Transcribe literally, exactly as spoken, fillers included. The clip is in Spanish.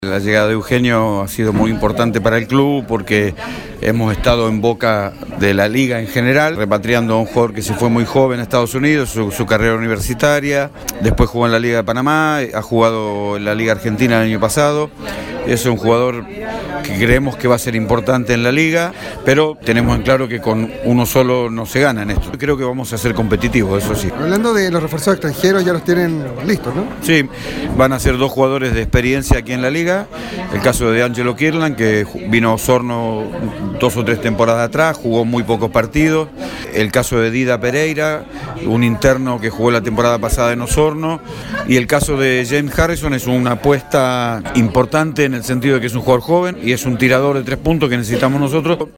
La llegada de Eugenio ha sido muy importante para el club porque hemos estado en boca de la liga en general, repatriando a un jugador que se fue muy joven a Estados Unidos, su, su carrera universitaria, después jugó en la Liga de Panamá, ha jugado en la Liga Argentina el año pasado, es un jugador que creemos que va a ser importante en la liga, pero tenemos en claro que con uno solo no se gana en esto. Creo que vamos a ser competitivos, eso sí. Hablando de los refuerzos extranjeros, ya los tienen listos, ¿no? Sí, van a ser dos jugadores de experiencia aquí en la liga. El caso de Angelo Kirlan, que vino a Osorno dos o tres temporadas atrás, jugó muy pocos partidos. El caso de Dida Pereira, un interno que jugó la temporada pasada en Osorno. Y el caso de James Harrison es una apuesta importante en el sentido de que es un jugador joven y es un tirador de tres puntos que necesitamos nosotros.